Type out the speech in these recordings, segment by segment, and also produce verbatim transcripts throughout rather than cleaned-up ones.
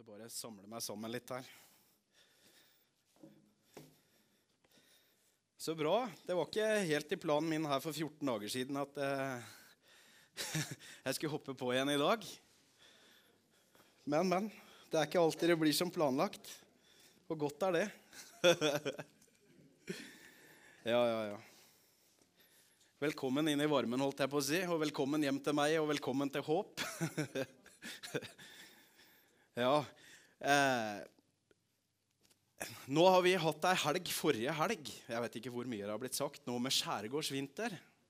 Bare samle meg sammen litt her. Så bra. Det var ikke helt i planen min her for fjorten dager siden at eh, jeg skulle hoppe på igjen i dag. Men, men, det er ikke alltid det blir som planlagt. Og godt er det. ja, ja, ja. Velkommen inn i varmen, holdt jeg på å si. Og velkommen hjem til meg, og velkommen til håp. ja, eh, nå har vi hatt ei helg forrige helg. Jeg vet ikke hvor mye det har blitt sagt nå med skjærgårdsvinter.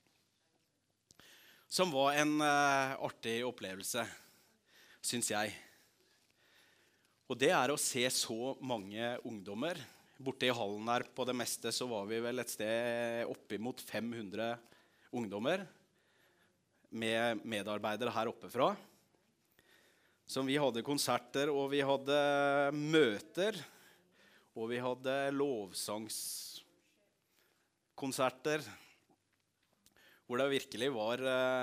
Som var en eh, artig opplevelse, synes jeg. Og det er å se så mange ungdommer. Borte i hallen her på det meste så var vi vel et sted oppe mot fem hundre ungdommer med medarbeidere her oppe fra. Som vi hadde konserter, og vi hadde møter, og vi hadde lovsangskonserter, hvor det virkelig var,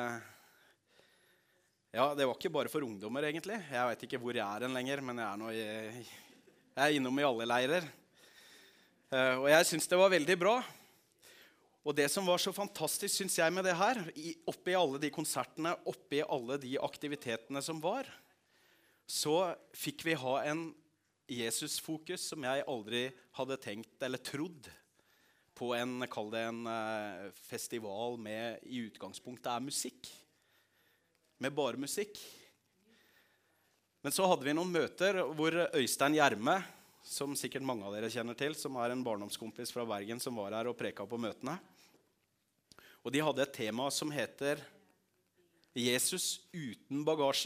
ja, det var ikke bare for ungdommer egentlig. Jeg vet ikke hvor jeg er en lenger, men jeg er, nå, jeg, jeg er innom i alle leirer. Og jeg synes det var veldig bra. Og det som var så fantastisk, synes jeg, med det her, oppe i alle de konsertene, oppe i alle de aktivitetene som var, så fikk vi ha en Jesus-fokus som jeg aldri hadde tenkt eller trodd på en, kall det en festival med i utgangspunktet er musikk. Med bare musikk. Men så hadde vi noen møter hvor Øystein Gjerme, som sikkert mange av dere kjenner til, som er en barndomskompis fra Bergen som var her og preka på møtene. Og de hadde et tema som heter Jesus uten bagasje.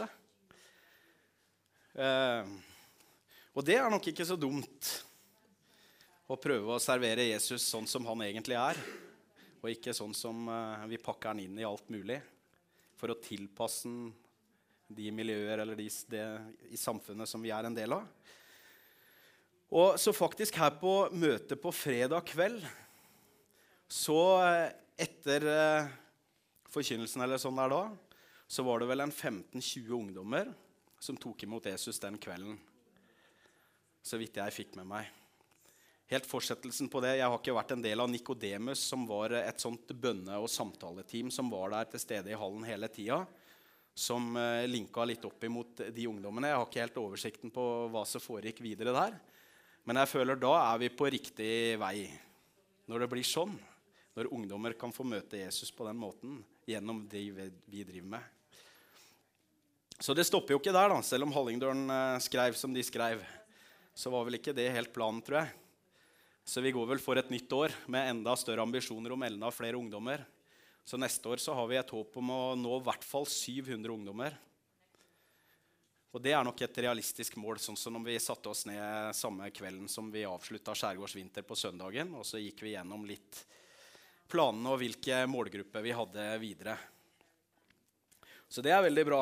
Eh, og det er nok ikke så dumt å prøve å servere Jesus sånn som han egentlig er, og ikke sånn som eh, vi pakker han inn i alt mulig, for å tilpasse de miljøer eller de, det, i samfunnet som vi er en del av. Og så faktisk her på møtet på fredag kveld, så etter eh, forkynnelsen eller sånn der da, så var det vel en femten tjue ungdommer som tok imot Jesus den kvelden. Så vidt jeg fikk med meg. Helt fortsettelsen på det, jeg har ikke vært en del av Nikodemus, som var et sånt bønne- og samtaleteam som var der til stede i hallen hele tiden, som eh, linka litt opp imot de ungdommene. Jeg har ikke helt oversikten på hva som foregikk videre der. Men jeg føler da er vi på riktig vei. Når det blir sånn, når ungdommer kan få møte Jesus på den måten, gjennom det vi driver med. Så det stopper jo ikke der da, selv om Hallingdølen skrev som de skrev. Så var vel ikke det helt planen, tror jeg. Så vi går vel for et nytt år med enda større ambisjoner om enda flere ungdommer. Så neste år så har vi et håp om å nå i hvert fall syv hundre ungdommer. Og det er nok et realistisk mål, sånn som når vi satte oss ned samme kvelden som vi avsluttet skjærgårdsvinter på søndagen, og så gikk vi gjennom litt planene og hvilke målgrupper vi hadde videre. Så det er veldig bra.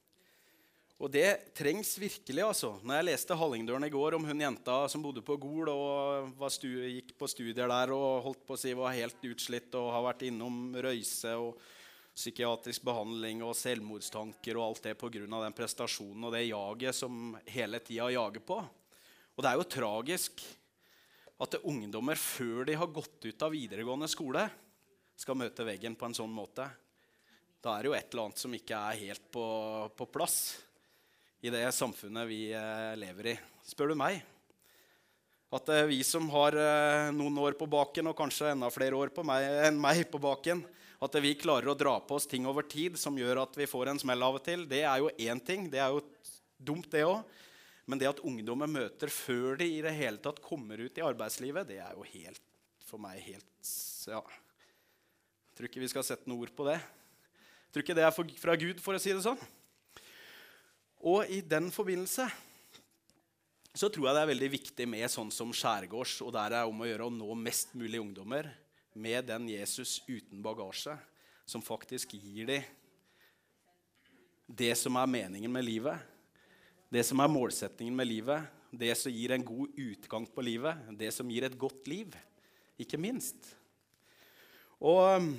Og det trengs virkelig, altså. Når jeg leste Hallingdølen i går om hun jenta som bodde på Gol og var stu, gikk på studier der og holdt på å si var helt utslitt og har vært innom røyse og psykiatrisk behandling og selvmordstanker og alt det på grunn av den prestasjonen og det jaget som hele tiden jager på. Og det er jo tragisk at det ungdommer før de har gått ut av videregående skole skal møte veggen på en sånn måte. Da er det jo et eller annet som ikke er helt på, på plass i det samfunnet vi eh, lever i. Spør du meg? At eh, vi som har eh, noen år på baken og kanskje enda flere år på meg, enn meg på baken, at vi klarer å dra på oss ting over tid som gjør at vi får en smell av og til, det er jo en ting. Det er jo dumt det også. Men det at ungdommer møter før de i det hele tatt kommer ut i arbeidslivet, det er jo helt, for meg helt, ja. Jeg tror ikke vi skal sette noe ord på det. Jeg tror ikke det er for, fra Gud, for å si det sånn. Og i den forbindelse så tror jeg det er veldig viktig med sånn som skjærgårds, og der er om å gjøre å nå mest mulig ungdommer med den Jesus uten bagasje, som faktisk gir dem det som er meningen med livet, det som er målsetningen med livet, det som gir en god utgang på livet, det som gir et godt liv, ikke minst. Og,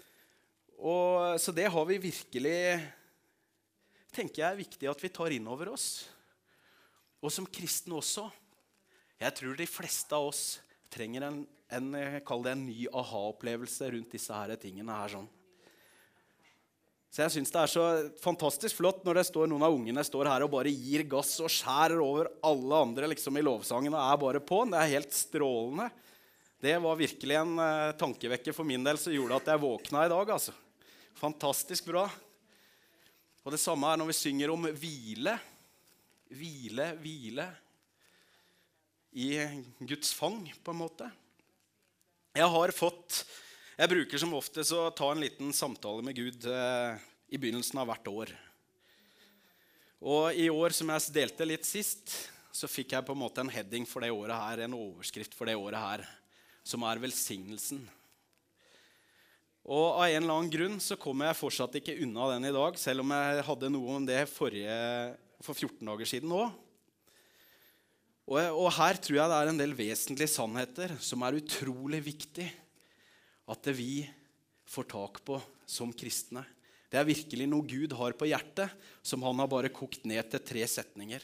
og så det har vi virkelig, tenker jeg er viktig at vi tar inn over oss. Og som kristne også. Jeg tror de fleste av oss trenger en, en, kall det en ny aha-opplevelse rundt disse her tingene her sånn. Så jeg synes det er så fantastisk flott når det står noen av ungene står her og bare gir gass og skjærer over alle andre liksom i lovsangen og er bare på. Det er helt strålende. Det var virkelig en uh, tankevekker for min del som gjorde at jeg våkna i dag. Altså. Fantastisk bra. Og det samme er når vi synger om hvile. Hvile, hvile. I Guds fang på en måte. Jeg har fått... Jeg bruker som oftest å ta en liten samtale med Gud eh, i begynnelsen av hvert år. Og i år som jeg delte litt sist, så fikk jeg på en måte en heading for det året her, en overskrift for det året her, som er velsignelsen. Og av en eller annen grunn så kommer jeg fortsatt ikke unna den i dag, selv om jeg hadde noe om det forrige, for fjorten dager siden også. Og, og her tror jeg det er en del vesentlige sannheter som er utrolig viktige at det vi får tak på som kristne. Det er virkelig noe Gud har på hjertet, som han har bare kokt ned til tre setninger.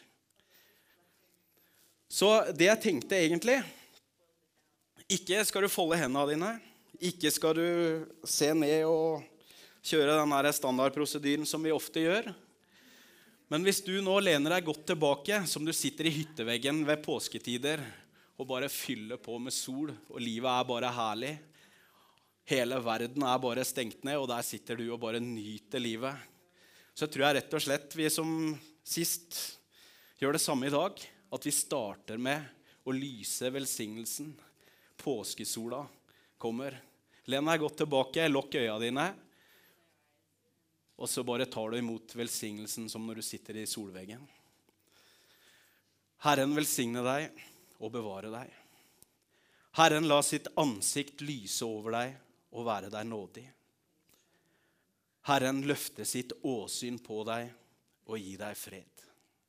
Så det jeg tenkte egentlig, ikke skal du folde hendene dine, ikke skal du se ned og kjøre den der standardprosedyren som vi ofte gjør. Men hvis du nå lener deg godt tilbake, som du sitter i hytteveggen ved påsketider, og bare fyller på med sol, og livet er bare herlig, hele verden er bare stengt ned, og der sitter du og bare nyter livet. Så tror jeg rett og slett vi som sist gjør det samme i dag, at vi starter med å lyse velsignelsen. Påskesola kommer. Len deg godt tilbake, lukk øya dine, og så bare tar du imot velsignelsen som når du sitter i solveggen. Herren velsigne deg og bevare deg. Herren la sitt ansikt lyse over deg og være deg nådig. Herren løfte sitt åsyn på deg og gi deg fred.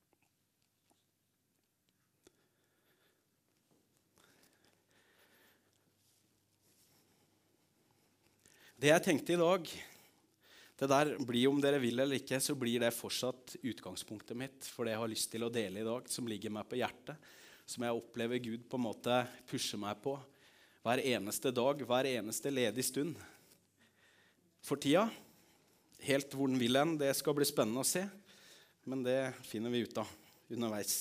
Det jeg tenkte i dag, det der blir om dere vil eller ikke, så blir det fortsatt utgangspunktet mitt for det jeg har lyst til å dele i dag, som ligger meg på hjertet, som jeg opplever Gud på en måte pusher meg på hver eneste dag, hver eneste ledig stund. For tida, helt hvor den vil hen, det skal bli spennende å se, men det finner vi ut av underveis.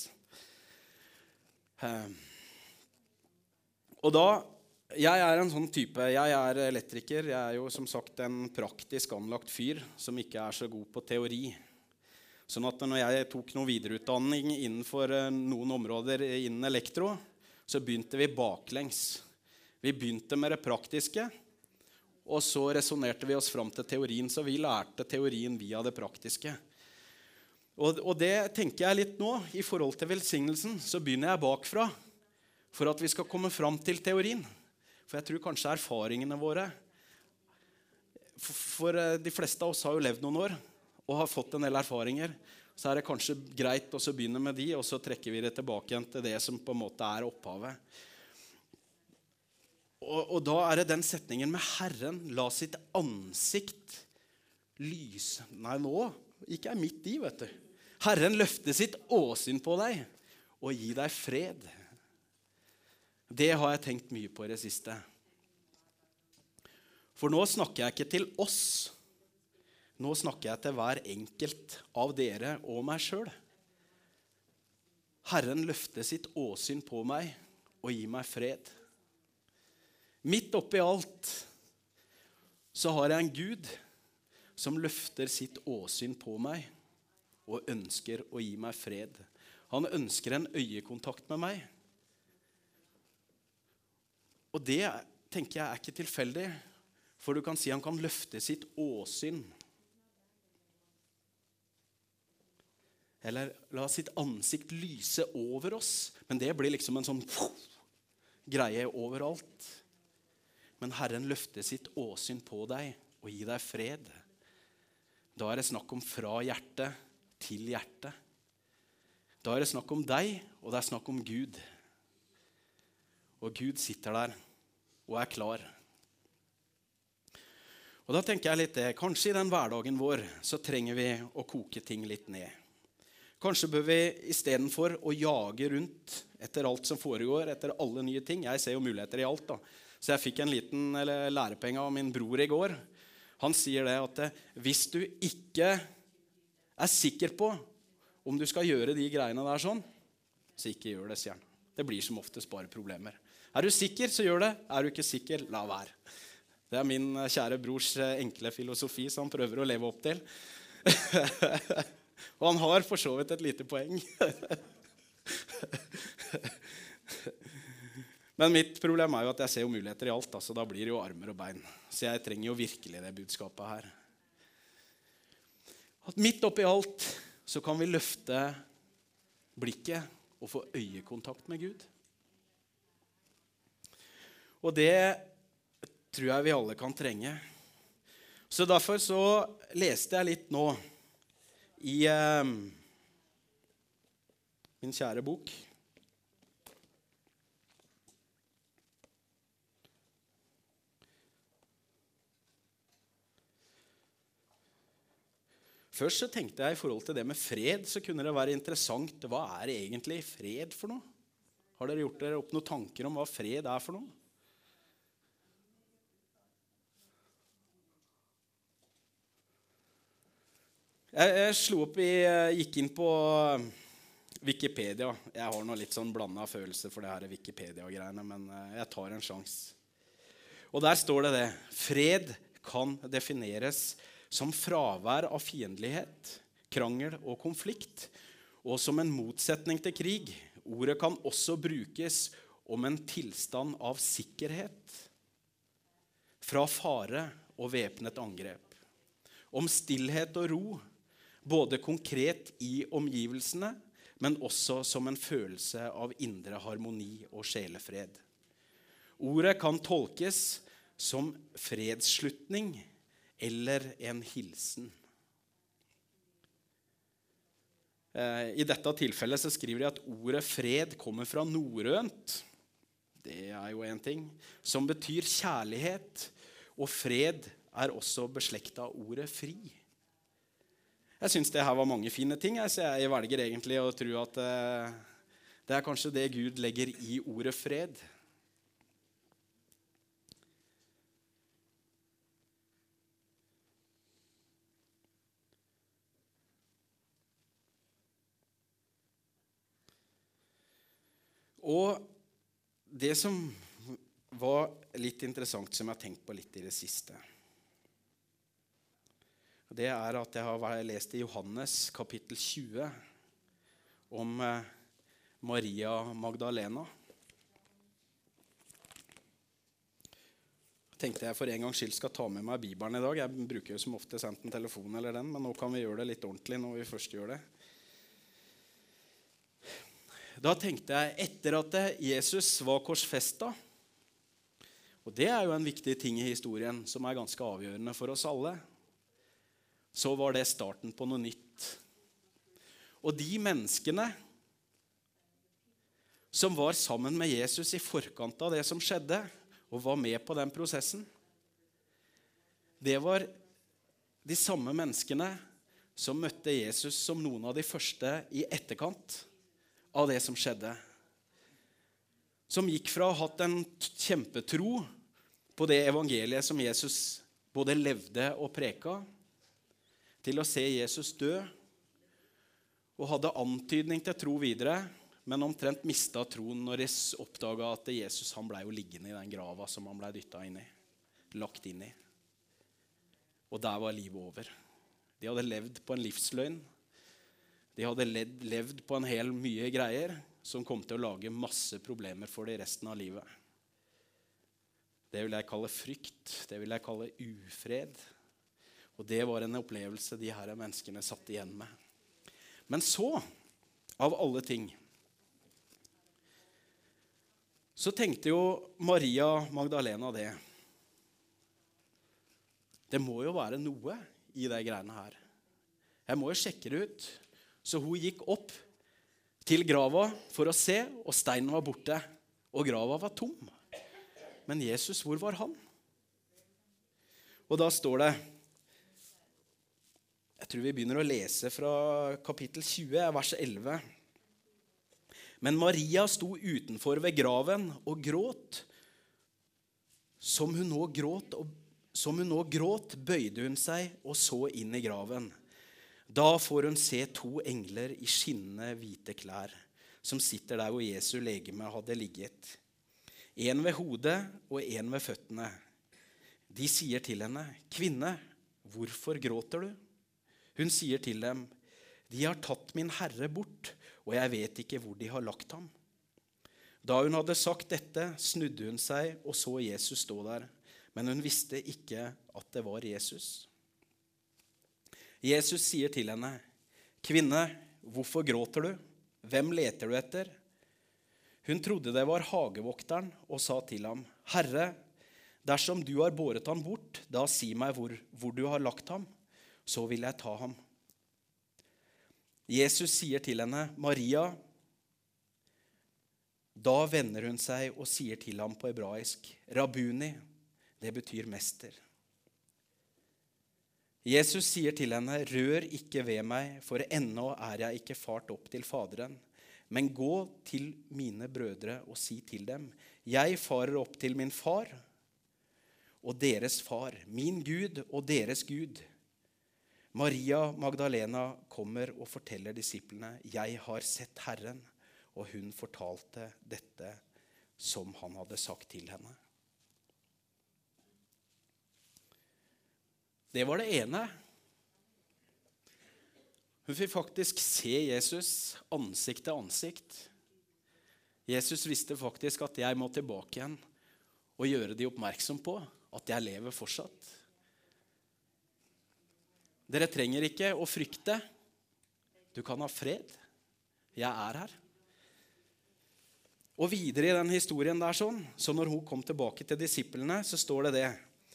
Og da, jeg er en sånn type, jeg er elektriker, jeg er jo som sagt en praktisk anlagt fyr som ikke er så god på teori. Sånn at når jeg tok noen videreutdanning innenfor noen områder innen elektro, så begynte vi baklengs. Vi begynte med det praktiske, og så resonerte vi oss fram til teorien, så vi lærte teorien via det praktiske. Og, og det tenker jeg litt nå, i forhold til velsignelsen, så begynner jeg bakfra, for at vi skal komme fram til teorien. For jeg tror kanskje erfaringene våre, for, for de fleste av oss har jo levd noen år, og har fått en del erfaringer, så er det kanskje greit å begynne med de, og så trekker vi det tilbake igjen til det som på en måte er opphavet. Og, og da er det den setningen med Herren la sitt ansikt lyse. Nei, nå ikke er midt i, vet du. Herren løfte sitt åsyn på deg og gi deg fred. Det har jeg tenkt mye på i det siste. For nå snakker jeg ikke til oss. Nå snakker jeg til hver enkelt av dere og meg selv. Herren løfte sitt åsyn på meg og gi meg fred. Midt oppi alt så har jeg en Gud som løfter sitt åsyn på meg og ønsker å gi meg fred. Han ønsker en øyekontakt med meg. Og det tenker jeg er ikke tilfeldig, for du kan si han kan løfte sitt åsyn. Eller la sitt ansikt lyse over oss, men det blir liksom en sånn greie overalt. Men Herren løfter sitt åsyn på deg og gir deg fred. Da er det snakk om fra hjerte til hjerte. Da er det snakk om deg, og det er snakk om Gud. Og Gud sitter der og er klar. Og da tenker jeg litt det, kanskje i den hverdagen vår så trenger vi å koke ting litt ned. Kanskje bør vi i stedet for å jage rundt etter alt som foregår, etter alle nye ting. Jeg ser jo muligheter i alt da. Så jeg fikk en liten lærepenge av min bror i går. Han sier det at hvis du ikke er sikker på om du skal gjøre de greiene der sånn, så ikke gjør det, sier han. Det blir som oftest bare problemer. Er du sikker, så gjør det. Er du ikke sikker, la være. Det er min kjære brors enkle filosofi som han prøver å leve opp til. Og han har for så vidt et lite poeng. Men mitt problem er jo at jeg ser jo muligheter i alt, da, så da blir det jo armer og bein. Så jeg trenger jo virkelig det budskapet her. At midt oppi alt så kan vi løfte blikket og få øyekontakt med Gud. Og det tror jeg vi alle kan trenge. Så derfor så leste jeg litt nå i eh, min kjære bok. Først så tenkte jeg i forhold til det med fred, så kunne det være interessant. Hva er egentlig fred for noe? Har dere gjort dere opp noen tanker om hva fred er for noe? Jeg, jeg slo opp i, gikk inn på Wikipedia. Jeg har noe litt sånn blandet følelse for det her Wikipedia-greiene, men jeg tar en sjans. Og der står det det. Fred kan defineres som fravær av fiendlighet, krangel og konflikt, og som en motsetning til krig. Ordet kan også brukes om en tilstand av sikkerhet, fra fare og væpnet angrep, om stillhet og ro, både konkret i omgivelsene, men også som en følelse av indre harmoni og sjelefred. Ordet kan tolkes som fredsslutning eller en hilsen. I dette tilfellet så skriver de at ordet fred kommer fra norrønt. Det er jo en ting. Som betyr kjærlighet, og fred er også beslektet av ordet fri. Jeg synes det her var mange fine ting, så jeg velger egentlig å tro at det er kanskje det Gud legger i ordet fred. Og det som var litt interessant, som jeg har tenkt på litt i det siste, det er at jeg har lest i Johannes kapittel tjue om Maria Magdalena. Tenkte jeg for en gang skyld skal ta med meg Bibelen i dag. Jeg bruker jo som ofte sendt en telefon eller den, men nå kan vi gjøre det litt ordentlig når vi først gjør det. Da tenkte jeg, etter at Jesus var korsfestet, og det er jo en viktig ting i historien som er ganske avgjørende for oss alle, så var det starten på noe nytt. Og de menneskene som var sammen med Jesus i forkant av det som skjedde, og var med på den prosessen, det var de samme menneskene som møtte Jesus som noen av de første i etterkant av det som skjedde. Som gikk fra å ha hatt en kjempetro på det evangeliet som Jesus både levde og preka, til å se Jesus dø, og hadde antydning til tro videre, men omtrent mistet troen når de oppdaget at Jesus han ble jo liggende i den grava som han ble dyttet inn i, lagt inn i. Og der var livet over. De hadde levd på en livsløgn. De hadde levd på en hel mye greier som kom til å lage masse problemer for de resten av livet. Det vil jeg kalle frykt, det vil jeg kalle ufred. Og det var en opplevelse de her menneskene satt igjen med. Men så, av alle ting, så tenkte jo Maria Magdalena det. Det må jo være noe i de greiene her. Jeg må jo sjekke det ut. Så hun gikk opp til grava for å se, og steinen var borte, og grava var tom. Men Jesus, hvor var han? Og da står det Jeg tror vi begynner å lese fra kapittel tjue, vers elleve. Men Maria sto utenfor ved graven og gråt. Som hun nå gråt, og, som hun nå gråt, bøyde hun seg og så inn i graven. Da får hun se to engler i skinnende hvite klær, som sitter der hvor Jesu legeme hadde ligget. En ved hodet og en ved føttene. De sier til henne, «Kvinne, hvorfor gråter du?» Hun sier til dem, «De har tatt min Herre bort, og jeg vet ikke hvor de har lagt ham.» Da hun hadde sagt dette, snudde hun seg og så Jesus stå der, men hun visste ikke at det var Jesus. Jesus sier til henne, «Kvinne, hvorfor gråter du? Hvem leter du etter?» Hun trodde det var hagevokteren og sa til ham, «Herre, dersom du har båret ham bort, da si meg hvor, hvor du har lagt ham, så vil jeg ta ham.» Jesus sier til henne, «Maria». Da vender hun seg og sier til ham på hebraisk, «Rabuni», det betyr mester. Jesus sier til henne, «Rør ikke ved meg, for ennå er jeg ikke fart opp til Faderen. Men gå til mine brødre og si til dem, jeg farer opp til min far og deres far, min Gud og deres Gud.» Maria Magdalena kommer og forteller disiplene, «Jeg har sett Herren», og hun fortalte dette som han hadde sagt til henne. Det var det ene. Hun fikk faktisk se Jesus ansikt til ansikt. Jesus visste faktisk at jeg må tilbake igjen og gjøre de oppmerksom på at jeg lever fortsatt. Dere trenger ikke å frykte. Du kan ha fred. Jeg er her. Og videre i den historien der sånn, så når hun kom tilbake til disiplene, så står det det.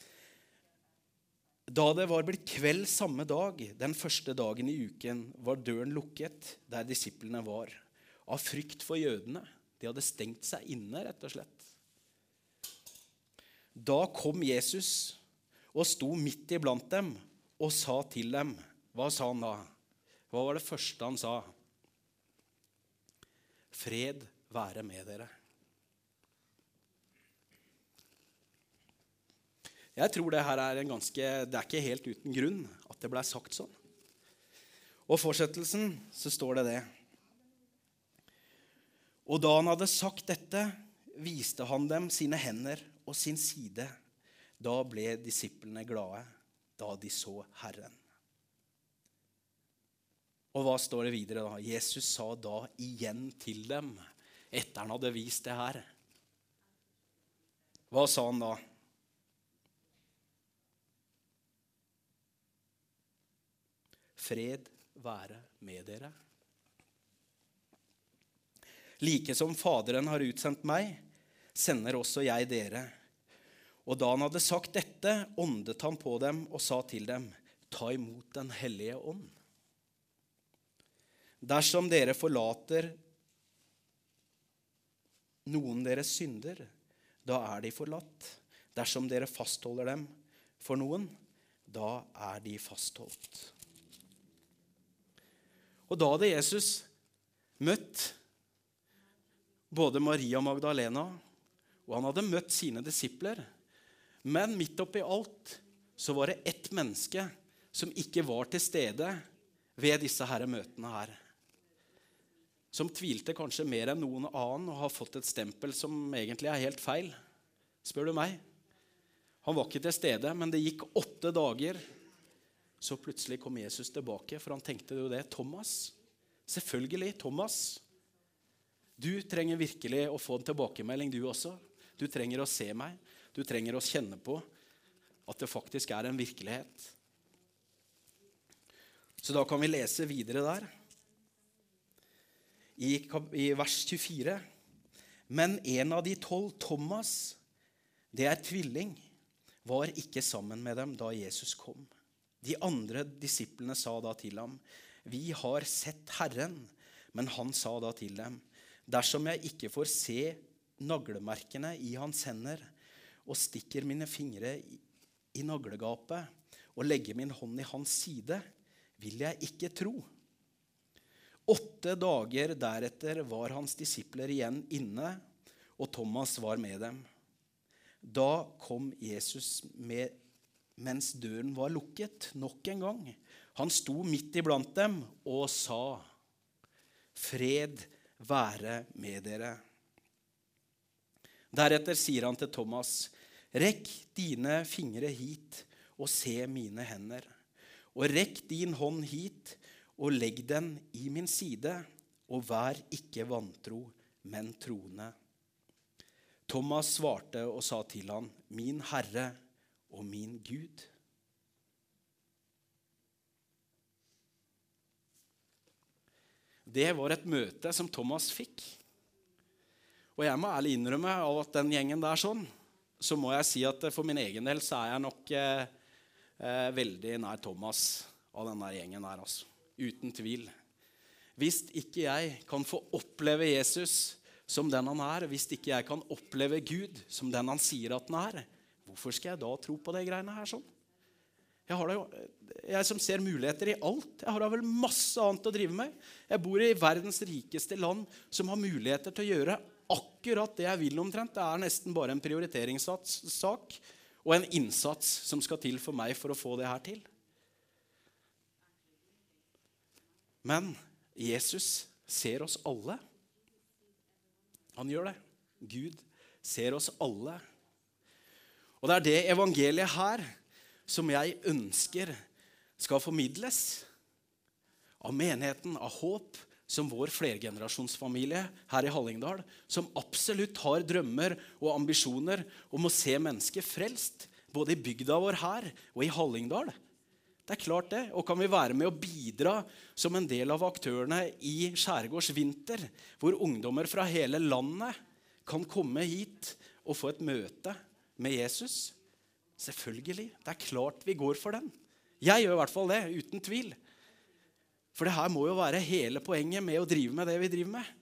Da det var blitt kveld samme dag, den første dagen i uken, var døren lukket der disiplene var. Av frykt for jødene. De hadde stengt seg inne, rett og slett. Da kom Jesus og sto midt iblant dem og sa til dem. Hva sa han da? Hva var det første han sa? Fred være med dere. Jeg tror det her er en ganske, det er ikke helt uten grunn at det ble sagt sånn. Og fortsettelsen så står det det. Og da han hadde sagt dette, viste han dem sine hender og sin side. Da ble disiplene glade, da de så Herren. Og hva står det videre da? Jesus sa da igjen til dem, etter han hadde vist det her. Hva sa han da? Fred være med dere. Like som Faderen har utsendt meg, sender også jeg dere. Og da han hadde sagt dette, åndet han på dem og sa til dem, ta imot den hellige ånd. Dersom dere forlater noen deres synder, da er de forlatt. Dersom dere fastholder dem for noen, da er de fastholdt. Og da hadde Jesus møtt både Maria Magdalena, og han hadde møtt sine disipler. Men midt oppi alt så var det ett menneske som ikke var til stede ved disse her møtene her. Som tvilte kanskje mer enn noen annen og har fått et stempel som egentlig er helt feil. Spør du meg? Han var ikke til stede, men det gikk åtte dager. Så plutselig kom Jesus tilbake, for han tenkte jo det. Thomas, selvfølgelig Thomas. Du trenger virkelig å få en tilbakemelding du også. Du trenger å se meg. Du trenger å kjenne på at det faktisk er en virkelighet. Så da kan vi lese videre der. I, i vers tjuefire. Men en av de tolv, Thomas, det er tvilling, var ikke sammen med dem da Jesus kom. De andre disiplene sa da til ham, vi har sett Herren, men han sa da til dem, dersom jeg ikke får se naglemerkene i hans hender, og stikker mine fingre i, i naglegapet, og legger min hånd i hans side, vil jeg ikke tro. Åtte dager deretter var hans disipler igjen inne, og Thomas var med dem. Da kom Jesus med, mens døren var lukket nok en gang. Han sto midt iblant dem og sa, fred være med dere. Deretter sier han til Thomas, rekk dine fingre hit og se mine hender, og rekk din hånd hit og legg den i min side, og vær ikke vantro, men troende. Thomas svarte og sa til han, min Herre og min Gud. Det var et møte som Thomas fikk. Og jeg må ærlig innrømme av at den gjengen der sånn, så må jeg si at for min egen del så er jeg nok eh, eh, veldig nær Thomas av den der gjengen der, altså. Uten tvil. Hvis ikke jeg kan få oppleve Jesus som den han er, hvis ikke jeg kan oppleve Gud som den han sier at han er, hvorfor skal jeg da tro på det greiene her sånn? Jeg, har det jo, jeg som ser muligheter i alt, jeg har da vel masse annet å drive med. Jeg bor i verdens rikeste land som har muligheter til å gjøre akkurat det jeg vil omtrent. Det er nesten bare en prioriteringssak og en innsats som skal til for meg for å få det her til. Men Jesus ser oss alle. Han gjør det. Gud ser oss alle. Og det er det evangeliet her som jeg ønsker skal formidles av menigheten, av håp, som vår flergenerasjonsfamilie her i Hallingdal, som absolutt har drømmer og ambisjoner om å se mennesker frelst, både i bygda vår her og i Hallingdal. Det er klart det, og kan vi være med å bidra som en del av aktørene i Skjærgårdsvinter, hvor ungdommer fra hele landet kan komme hit og få et møte med Jesus? Selvfølgelig, det er klart vi går for den. Jeg gjør i hvert fall det, uten tvil. For det her må jo være hele poenget med å drive med det vi driver med.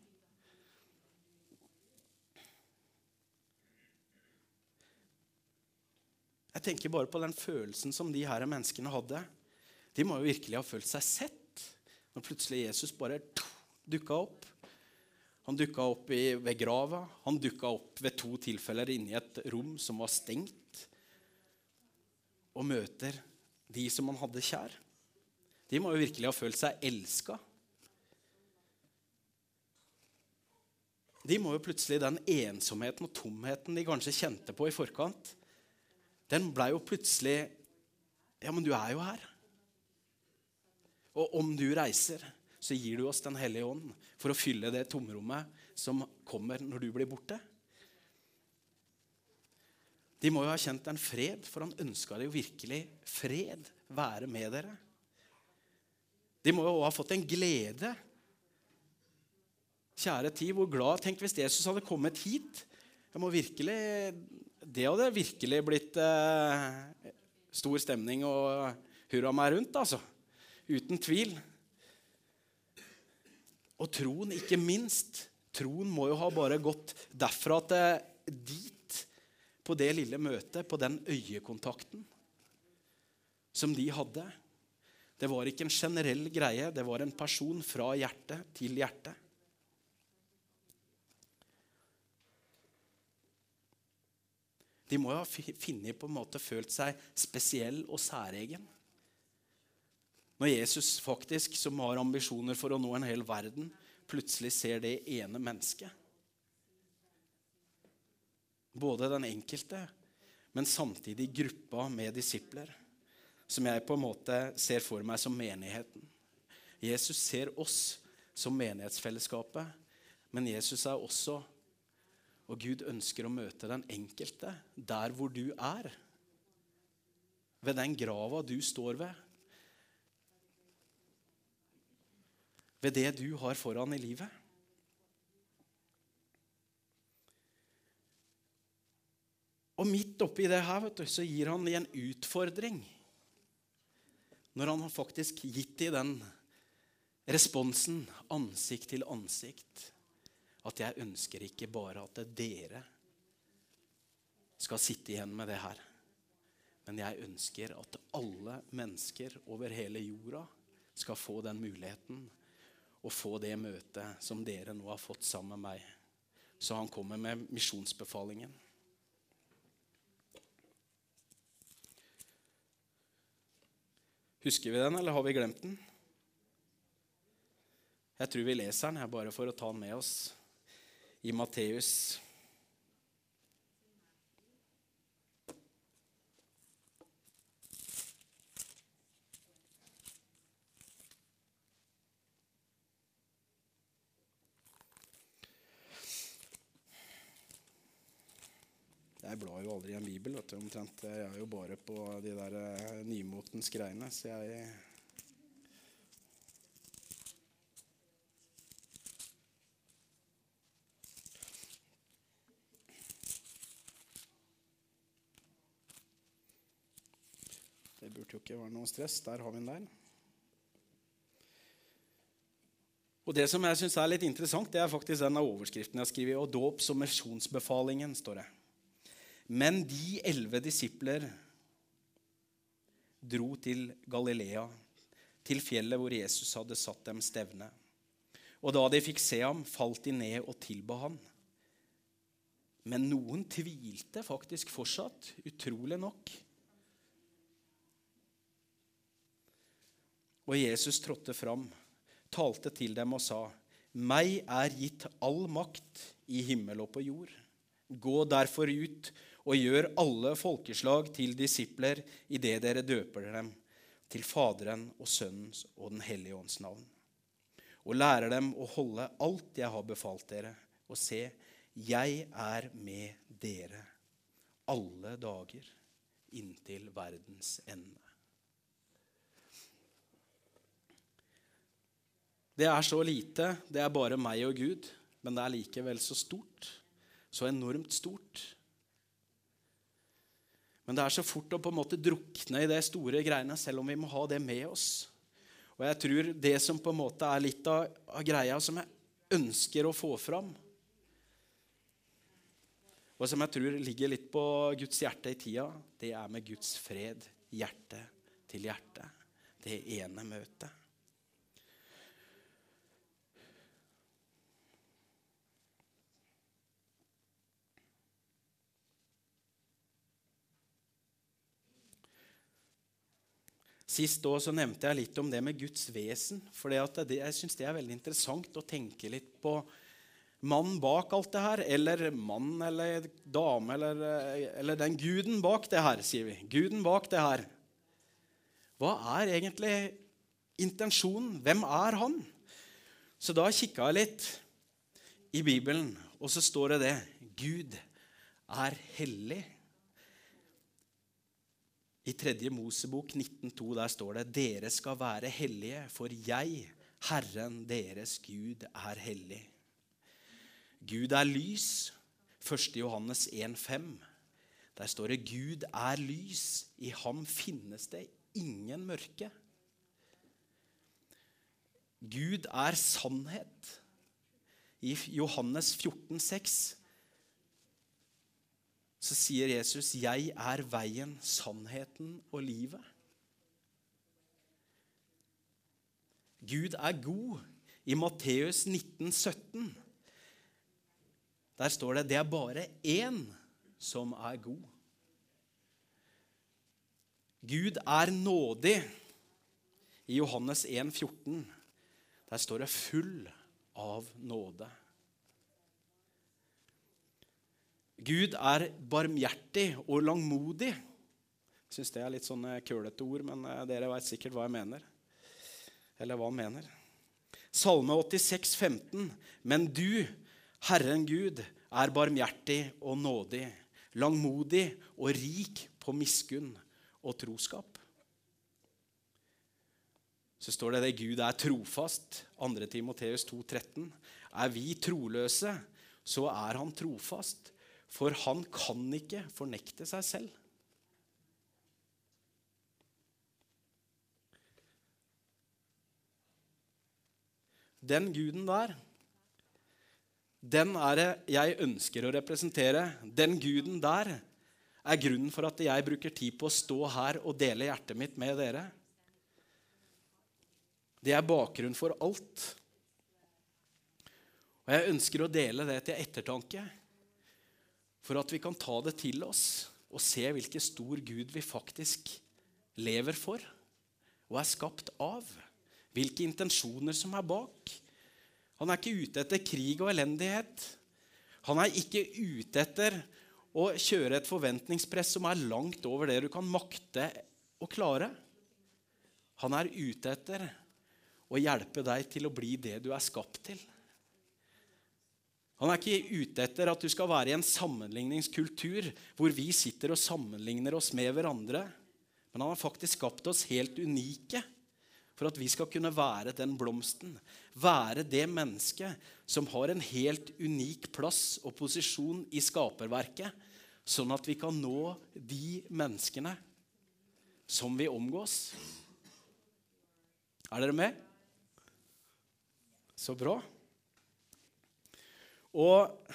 Jeg tenker bare på den følelsen som de her menneskene hadde. De må jo virkelig ha følt seg sett, når plutselig Jesus bare dukket opp. Han dukket opp i, ved grava, han dukket opp ved to tilfeller inne i et rom som var stengt, og møter de som han hadde kjær. De må jo virkelig ha følt seg elsket. De må jo plutselig, den ensomheten og tomheten de kanskje kjente på i forkant, den ble jo plutselig, ja, men du er jo her. Og om du reiser, så gir du oss den hellige ånd for å fylle det tomrommet som kommer når du blir borte. De må jo ha kjent en fred, for han ønsket det jo virkelig fred være med dere. De må jo ha fått en glede. Kjære tid, hvor glad, tenk hvis Jesus hadde kommet hit. Jeg må virkelig, det hadde virkelig blitt eh, stor stemning og hurra meg rundt, altså. Uten tvil. Og troen, ikke minst. Troen må jo ha bare gått derfra til dit, på det lille møtet, på den øyekontakten som de hadde. Det var ikke en generell greie, det var en person fra hjerte til hjerte. De må jo ha finnet på en måte følt seg spesiell og særegen. Når Jesus faktisk, som har ambisjoner for å nå en hel verden, plutselig ser det ene mennesket. Både den enkelte, men samtidig gruppa med disipler, som jeg på en måte ser for meg som menigheten. Jesus ser oss som menighetsfellesskapet, men Jesus er også, og Gud ønsker å møte den enkelte der hvor du er, ved den grava du står ved, ved det du har foran i livet. Og midt oppi det her, vet du, så gir han en utfordring. Når han har faktisk gitt i den responsen, ansikt til ansikt, at jeg ønsker ikke bare at dere skal sitte igjen med det her, men jeg ønsker at alle mennesker over hele jorda skal få den muligheten og få det møtet som dere nå har fått sammen med meg. Så han kommer med misjonsbefalingen. Husker vi den, eller har vi glemt den? Jeg tror vi leser den, bare for å ta den med oss. I Matteus. Jeg blar jo aldri i en bibel, vet du, omtrent. Jeg er jo bare på de der uh, nymotens greiene, så jeg... Det burde jo ikke være noe stress, der har vi den der. Og det som jeg synes er litt interessant, det er faktisk denne overskriften jeg har skrivet, og dåp som misjonsbefalingen, står det. Men de elleve disipler dro til Galilea, til fjellet hvor Jesus hadde satt dem stevne. Og da de fikk se ham, falt de ned og tilba han. Men noen tvilte faktisk fortsatt, utrolig nok. Og Jesus trådte fram, talte til dem og sa, «Meg er gitt all makt i himmel og på jord. Gå derfor ut og gjør alle folkeslag til disipler i det dere døper dem, til Faderen og Sønnens og den hellige ånds navn. Og lærer dem å holde alt jeg har befalt dere, og se, jeg er med dere alle dager inntil verdens ende. Det er så lite, det er bare meg og Gud, men det er likevel så stort, så enormt stort. Men det er så fort å på en måte drukne i det store greiene, selv om vi må ha det med oss. Og jeg tror det som på en måte er litt av, av greia som jeg ønsker å få fram, og som jeg tror ligger litt på Guds hjerte i tida, det er med Guds fred, hjerte til hjerte. Det ene møtet. Sist da så nevnte jeg litt om det med Guds vesen, for det, jeg synes det er veldig interessant å tenke litt på mannen bak alt det her, eller mann eller dame, eller, eller den guden bak det her, sier vi. Guden bak det her. Hva er egentlig intensjonen? Hvem er han? Så da kikket jeg litt i Bibelen, og så står det det, Gud er hellig. I tredje Mosebok nitten to der står det, dere skal være hellige, for jeg, Herren deres Gud, er hellig. Gud er lys, første Johannes en fem. Der står det, Gud er lys, i ham finnes det ingen mørke. Gud er sannhet. I Johannes fjorten seks så sier Jesus, jeg er veien, sannheten og livet. Gud er god. I Matteus nitten sytten, der står det, det er bare én som er god. Gud er nådig. I Johannes en fjorten, der står det full av nåde. Gud er barmhjertig og langmodig. Jeg synes det er litt sånne kølete ord, men dere vet sikkert hva jeg mener. Eller hva han mener. Salme åttiseks femten. Men du, Herren Gud, er barmhjertig og nådig, langmodig og rik på miskunn og troskap. Så står det det, Gud er trofast. andre Timoteus to tretten. Er vi troløse, så er han trofast. For han kan ikke fornekte seg selv. Den guden der, den er det jeg ønsker å representere. Den guden der er grunnen for at jeg bruker tid på å stå her og dele hjertet mitt med dere. Det er bakgrunn for alt. Og jeg ønsker å dele det til ettertanke, for at vi kan ta det til oss og se hvilken stor Gud vi faktisk lever for og er skapt av. Hvilke intensjoner som er bak. Han er ikke ute etter krig og elendighet. Han er ikke ute etter å kjøre et forventningspress som er langt over det du kan makte og klare. Han er ute etter å hjelpe deg til å bli det du er skapt til. Han er ikke ute etter at du skal være i en sammenligningskultur hvor vi sitter og sammenligner oss med hverandre. Men han har faktisk skapt oss helt unike for at vi skal kunne være den blomsten. Være det mennesket som har en helt unik plass og posisjon i skaperverket, sånn at vi kan nå de menneskene som vi omgås. Er dere med? Så bra. Og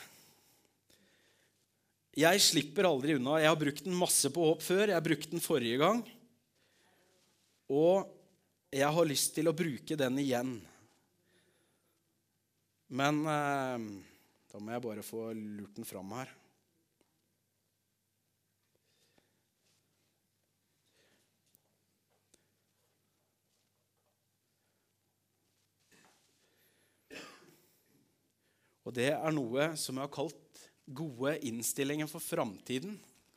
jeg slipper aldri unna. Jeg har brukt den masse på håp før. Jeg brukte den forrige gang. Og jeg har lyst til å bruke den igjen. Men eh, da må jeg bare få lurt den fram her. Og det er noe som jeg har kalt gode innstillinger for framtiden.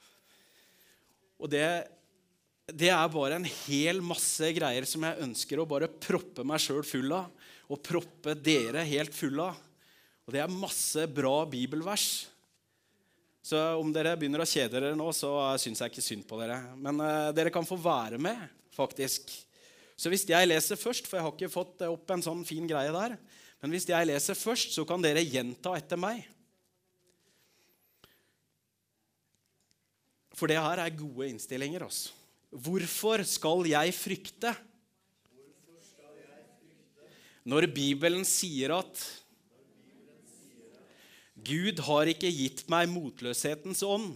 Og det, det er bare en hel masse greier som jeg ønsker å bare proppe meg selv full av, og proppe dere helt full av. Og det er masse bra bibelvers. Så om dere begynner å kjede dere nå, så synes jeg ikke synd på dere. Men uh, dere kan få være med, faktisk. Så hvis jeg leser først, for jeg har ikke fått opp en sånn fin greie der, men hvis jeg leser først, så kan dere gjenta etter meg. For det her er gode innstillinger, altså. Hvorfor skal jeg frykte? Når Bibelen sier at Gud har ikke gitt meg motløshetens ånd,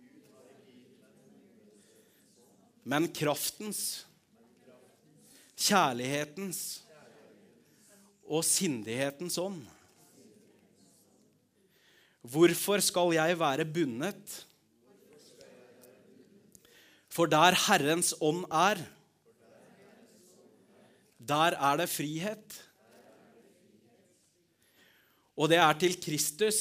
men kraftens, kjærlighetens og sindighetens ånd. Hvorfor skal jeg være bundet? For der Herrens ånd er, der er det frihet. Og det er til Kristus.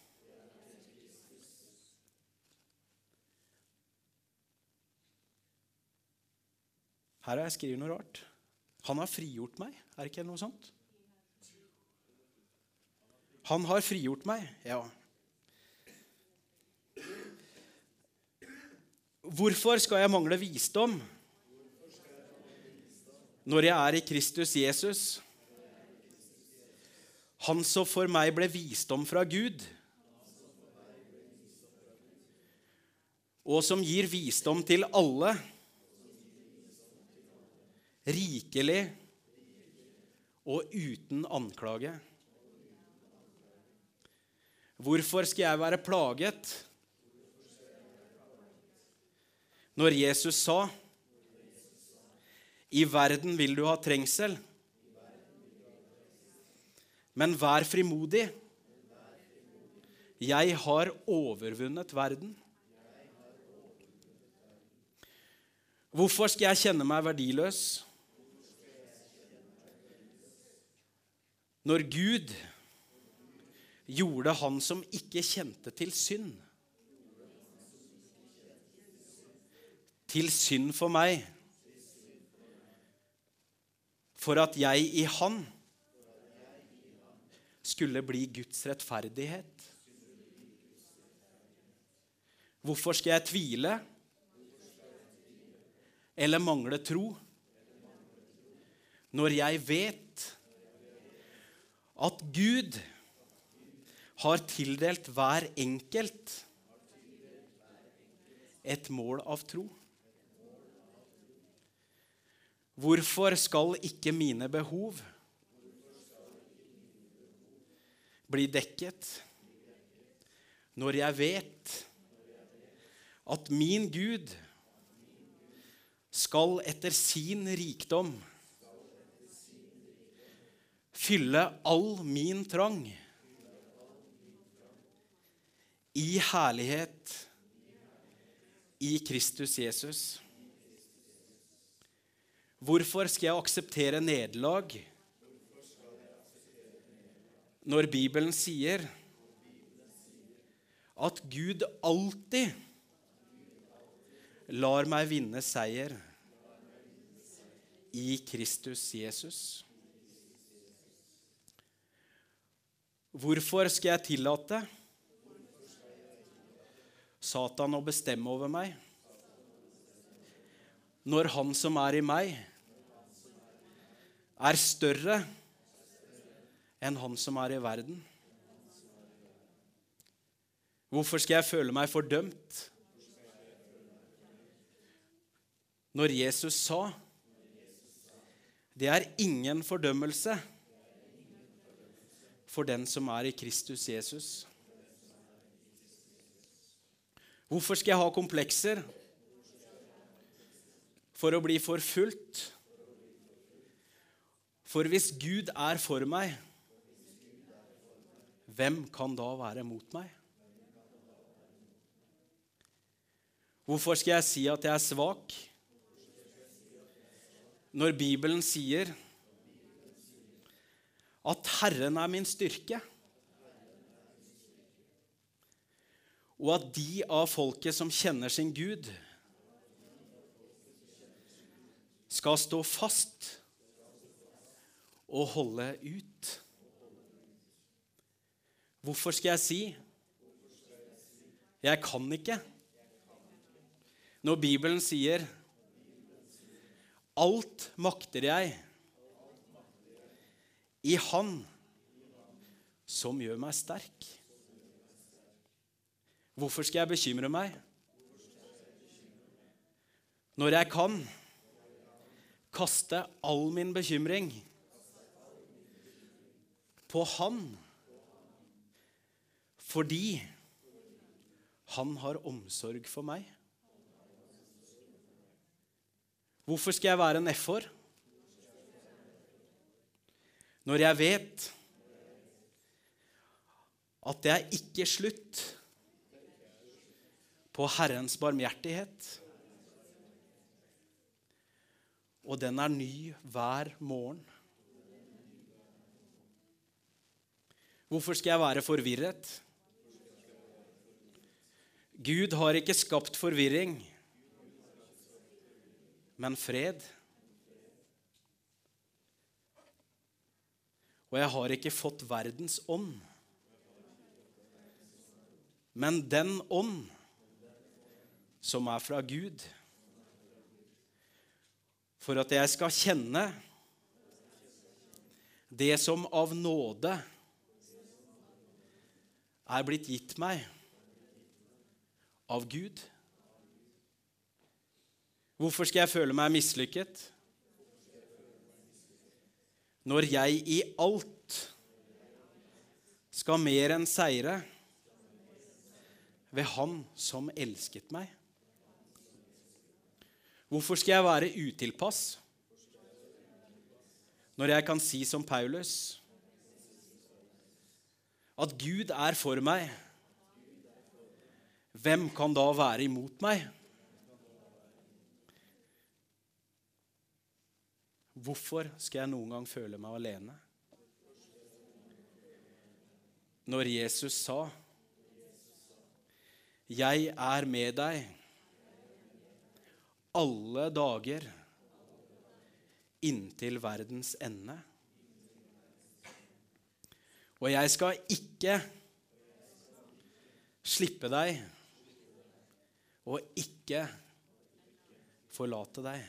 Her har jeg skrevet noe rart. Han har frigjort meg. Er det ikke noe sånt? Han har frigjort meg, ja. Hvorfor skal jeg mangle visdom når jeg er i Kristus Jesus? Han som for meg ble visdom fra Gud, og som gir visdom til alle, rikelig og uten anklage. Hvorfor skal jeg være plaget? Når Jesus sa, i verden vil du ha trengsel, men vær frimodig. Jeg har overvunnet verden. Hvorfor skal jeg kjenne meg verdiløs? Når Gud gjorde han som ikke kjente til synd, til synd for meg, for at jeg i han skulle bli Guds rettferdighet. Hvorfor skal jeg tvile eller mangle tro når jeg vet at Gud har tildelt hver enkelt et mål av tro? Hvorfor skal ikke mine behov bli dekket når jeg vet at min Gud skal etter sin rikdom fylle all min trang i herlighet i Kristus Jesus. Hvorfor skal jeg akseptere nederlag når Bibelen sier at Gud alltid lar meg vinne seier i Kristus Jesus? Hvorfor skal jeg tillate Satan å bestemme over meg, når han som er i meg er større enn han som er i verden? Hvorfor skal jeg føle meg fordømt når Jesus sa, det er ingen fordømmelse for den som er i Kristus Jesus? Hvorfor skal jeg ha komplekser for å bli forfulgt? For hvis Gud er for meg, hvem kan da være mot meg? Hvorfor skal jeg si at jeg er svak, når Bibelen sier at Herren er min styrke, og at de av folket som kjenner sin Gud skal stå fast og holde ut? Hvorfor skal jeg si jeg kan ikke, når Bibelen sier alt makter jeg i Han som gjør meg sterk? Hvorfor skal jeg bekymre meg når jeg kan kaste all min bekymring på Han, fordi Han har omsorg for meg? Hvorfor skal jeg være nedfor når jeg vet at det er ikke slutt på Herrens barmhjertighet, og den er ny hver morgen? Hvorfor skal jeg være forvirret? Gud har ikke skapt forvirring, men fred. Og jeg har ikke fått verdens ånd, men den ånd som er fra Gud, for at jeg skal kjenne det som av nåde er blitt gitt meg av Gud. Hvorfor skal jeg føle meg mislykket når jeg i alt skal mer enn seire ved Han som elsket meg? Hvorfor skal jeg være utilpass når jeg kan si som Paulus at Gud er for meg? Hvem kan da være imot meg? Hvorfor skal jeg noen gang føle meg alene? Når Jesus sa, jeg er med deg alle dager inntil verdens ende. Og jeg skal ikke slippe deg og ikke forlate deg.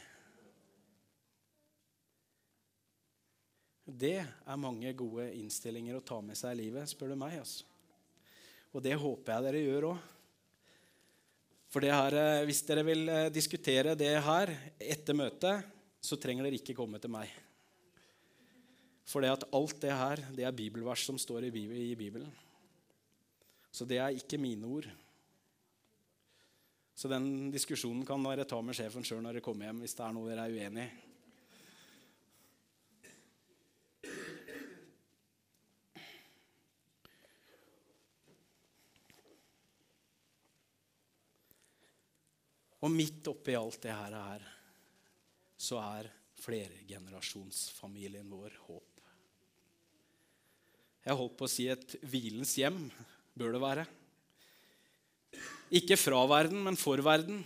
Det er mange gode innstillinger å ta med seg i livet, spør du meg. Altså. Og det håper jeg dere gjør også. For det her, hvis dere vil diskutere det her etter møtet, så trenger dere ikke komme til meg. For det at alt det her, det er bibelvers som står i Bibelen. Så det er ikke mine ord. Så den diskusjonen kan dere ta med sjefen selv når dere kommer hjem, hvis det er noe dere er uenige i. Og midt oppi alt det her, her så er flergenerasjonsfamilien vår håp. Jeg holdt på å si et hvilens hjem, bør det være. Ikke fra verden, men for verden.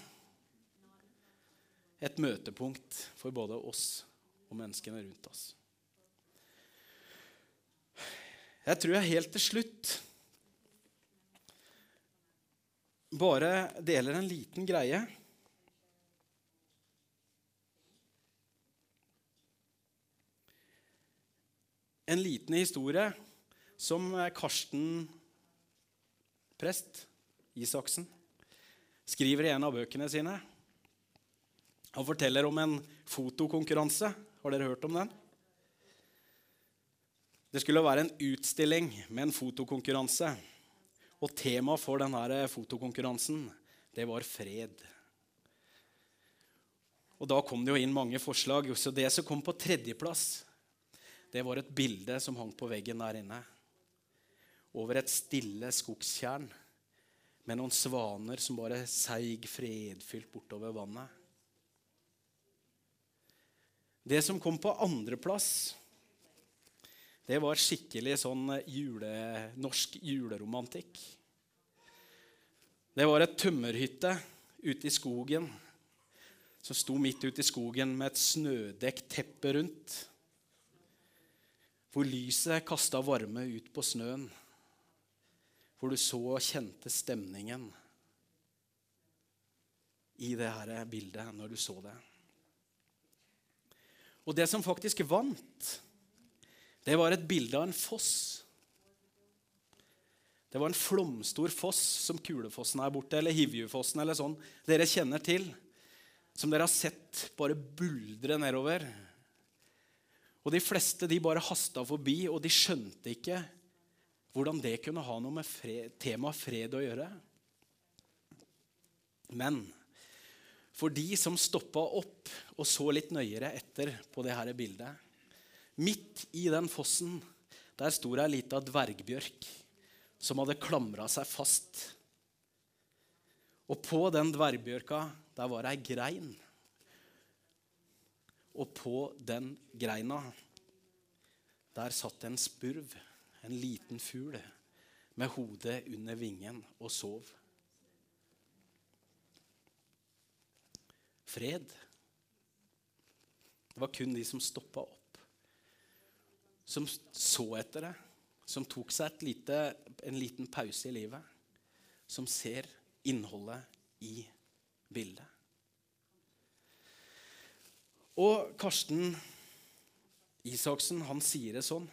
Et møtepunkt for både oss og menneskene rundt oss. Jeg tror jeg helt til slutt bare deler en liten greie. En liten historie som Karsten Prest Isaksen skriver i en av bøkene sine. Han forteller om en fotokonkurranse. Har dere hørt om den? Det skulle være en utstilling med en fotokonkurranse. Og tema for denne fotokonkurransen, det var fred. Og da kom det jo inn mange forslag. Så det som kom på tredjeplass, det var et bilde som hang på veggen der inne. Over et stille skogstjern med noen svaner som bare seig fredfylt bortover vannet. Det som kom på andreplass, det var skikkelig sånn jule, norsk juleromantikk. Det var et tømmerhytte ute i skogen, som sto midt ute i skogen med et snødekt teppe rundt, hvor lyset kastet varme ut på snøen, hvor du så og kjente stemningen i det her bildet når du så det. Og det som faktisk vant, det var et bilde av en foss. Det var en flomstor foss som Kulefossen er borte, eller Hivjufossen eller sånn. Dere kjenner til, som dere har sett bare buldre nedover. Og de fleste de bare hastet forbi, og de skjønte ikke hvordan det kunne ha noe med fred, tema fred å gjøre. Men for de som stoppet opp og så litt nøyere etter på det her bildet, midt i den fossen, der stod ei lita dvergbjørk som hadde klamret seg fast. Og på den dvergbjørka, der var ei grein. Og på den greina, der satt en spurv, en liten fugl, med hodet under vingen og sov. Fred. Det var kun de som stoppet opp, som så etter det, som tok seg et lite, en liten pause i livet, som ser innholdet i bildet. Og Karsten Isaksen, han sier det sånn.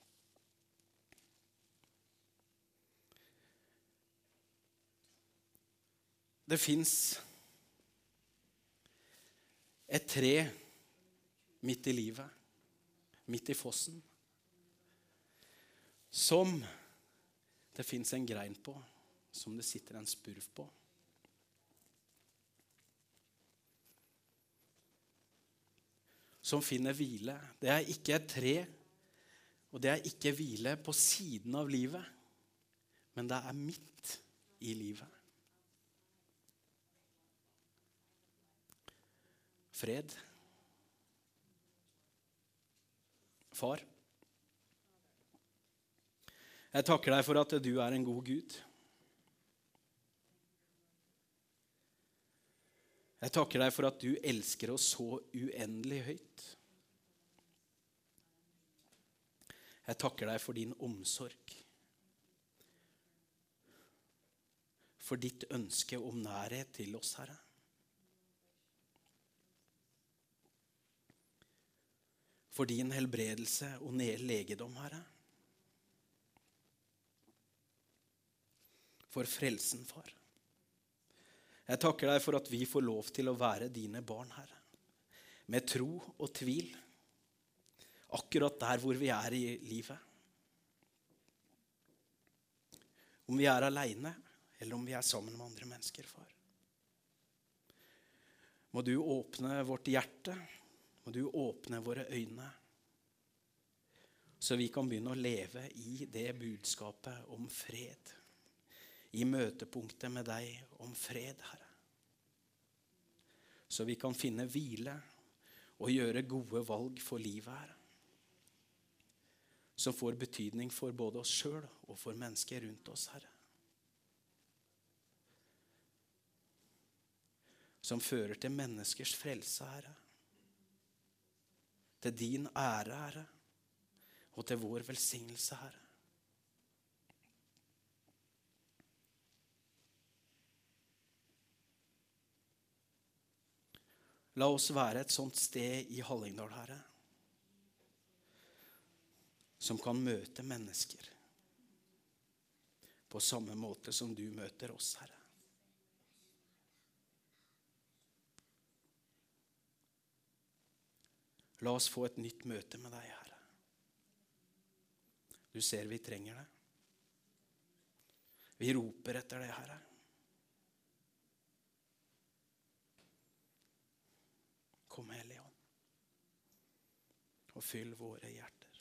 Det finns et tre midt i livet, midt i fossen, som det finns en grein på, som det sitter en spurv på. Som finner hvile. Det er ikke et tre, og det er ikke hvile på siden av livet, men det er midt i livet. Fred. Far, jeg takker deg for at du er en god Gud. Jeg takker deg for at du elsker oss så uendelig høyt. Jeg takker deg for din omsorg. For ditt ønske om nærhet til oss, Herre. For din helbredelse og legedom, Herre. For frelsen, Far. Jeg takker deg for at vi får lov til å være dine barn, Herre. Med tro og tvil. Akkurat der hvor vi er i livet. Om vi er alene, eller om vi er sammen med andre mennesker, Far. Må du åpne vårt hjerte, må du åpne våre øyne, så vi kan begynne å leve i det budskapet om fred. I møtepunktet med deg om fred, Herre. så vi kan finne hvile og gjøre gode valg for livet, Herre. Som får betydning for både oss selv og for mennesker rundt oss, Herre. Som fører til menneskers frelse, Herre. Til din ære, Herre. Og til vår velsignelse, Herre. La oss være et sånt sted i Hallingdal, Herre, som kan møte mennesker på samme måte som du møter oss, Herre. La oss få et nytt møte med deg, Herre. Du ser vi trenger det. Vi roper etter det, Herre. Kom, Hellige Ånd, og fyll våre hjerter.